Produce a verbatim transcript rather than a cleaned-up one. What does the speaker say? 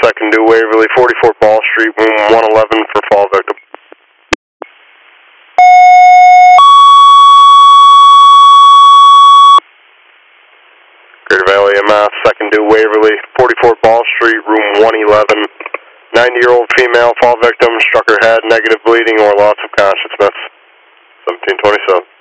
second due Waverly, forty-four Ball Street, room one eleven for fall victim. Greater Valley M S, second due Waverly, forty-four Ball Street, room one eleven. ninety-year-old female, fall victim, struck her head, negative bleeding or loss of consciousness. seventeen twenty-seven.